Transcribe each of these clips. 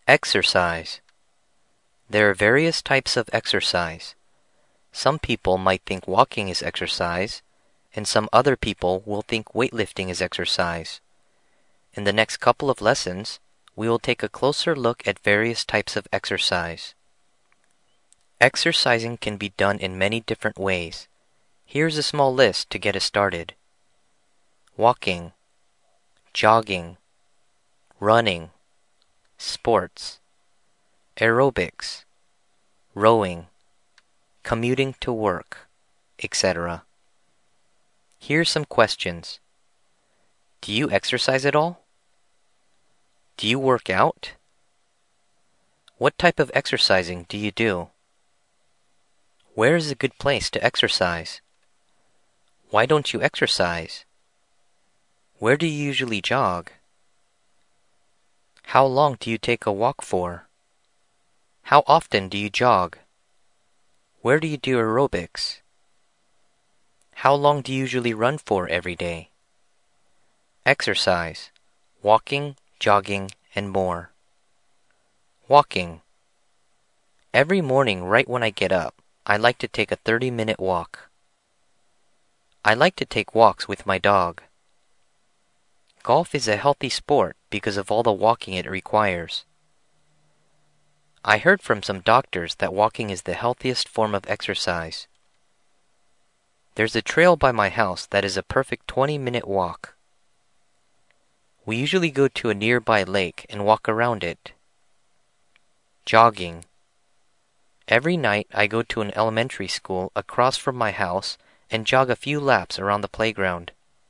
Exercise. There are various types of exercise. Some people might think walking is exercise, and some other people will think weightlifting is exercise. In the next couple of lessons, we will take a closer look at various types of exercise. Exercising can be done in many different ways. Here's a small list to get us started. Walking, jogging, running, sports, aerobics, rowing, commuting to work, etc. Here's some questions. Do you exercise at all? Do you work out? What type of exercising do you do? Where is a good place to exercise? Why don't you exercise? Where do you usually jog? How long do you take a walk for? How often do you jog? Where do you do aerobics? How long do you usually run for every day? Exercise, walking, jogging, and more. Walking. Every morning right when I get up, I like to take a 30-minute walk. I like to take walks with my dog. Golf is a healthy sport because of all the walking it requires. I heard from some doctors that walking is the healthiest form of exercise. There's a trail by my house that is a perfect 20-minute walk. We usually go to a nearby lake and walk around it. Jogging. Every night I go to an elementary school across from my house and jog a few laps around the playground.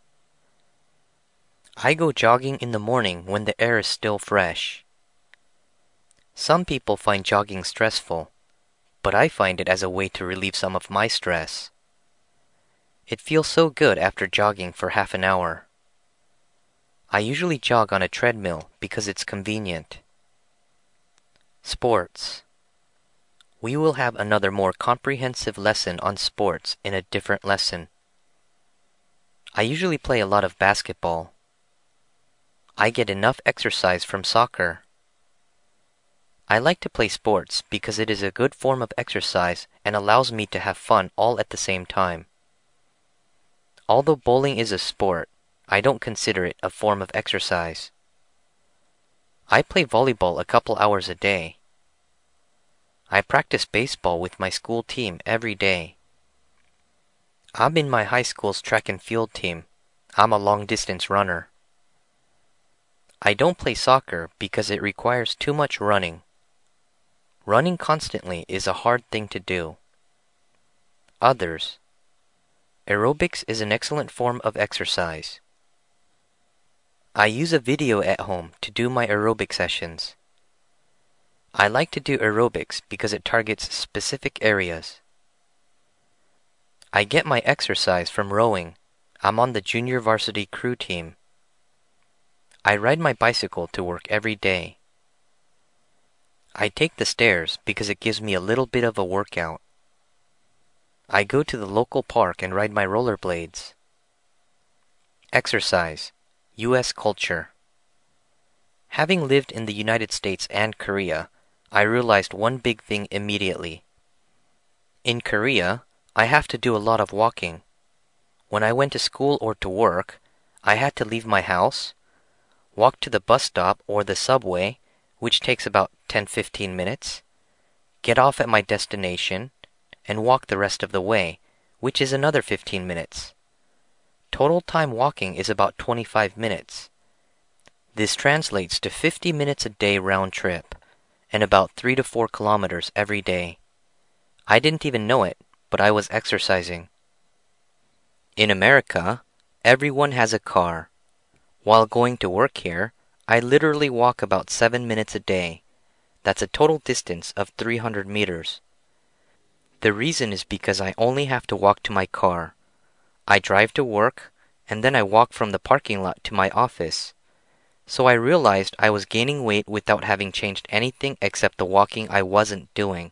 I go jogging in the morning when the air is still fresh. Some people find jogging stressful, but I find it as a way to relieve some of my stress. It feels so good after jogging for half an hour. I usually jog on a treadmill because it's convenient. Sports. We will have another more comprehensive lesson on sports in a different lesson. I usually play a lot of basketball. I get enough exercise from soccer. I like to play sports because it is a good form of exercise and allows me to have fun all at the same time. Although bowling is a sport, I don't consider it a form of exercise. I play volleyball a couple hours a day. I practice baseball with my school team every day. I'm in my high school's track and field team. I'm a long-distance runner. I don't play soccer because it requires too much running. Running constantly is a hard thing to do. Others. Aerobics is an excellent form of exercise. I use a video at home to do my aerobic sessions. I like to do aerobics because it targets specific areas. I get my exercise from rowing. I'm on the junior varsity crew team. I ride my bicycle to work every day. I take the stairs because it gives me a little bit of a workout. I go to the local park and ride my rollerblades. Exercise. U.S. culture. Having lived in the United States and Korea, I realized one big thing immediately. In Korea, I have to do a lot of walking. When I went to school or to work, I had to leave my house, walk to the bus stop or the subway, which takes about 10-15 minutes, get off at my destination, and walk the rest of the way, which is another 15 minutes. Total time walking is about 25 minutes. This translates to 50 minutes a day round trip, and about 3 to 4 kilometers every day. I didn't even know it, but I was exercising. In America, everyone has a car. While going to work here, I literally walk about 7 minutes a day. That's a total distance of 300 meters. The reason is because I only have to walk to my car. I drive to work, and then I walk from the parking lot to my office. So I realized I was gaining weight without having changed anything except the walking I wasn't doing.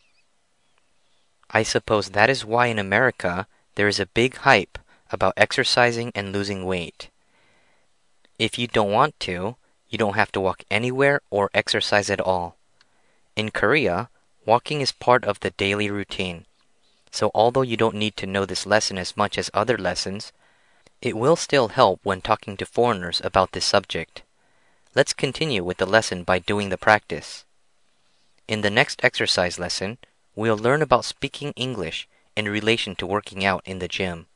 I suppose that is why in America there is a big hype about exercising and losing weight. If you don't want to, You don't have to walk anywhere or exercise at all. In Korea, walking is part of the daily routine. So although you don't need to know this lesson as much as other lessons, it will still help when talking to foreigners about this subject. Let's continue with the lesson by doing the practice. In the next exercise lesson, we'll learn about speaking English in relation to working out in the gym.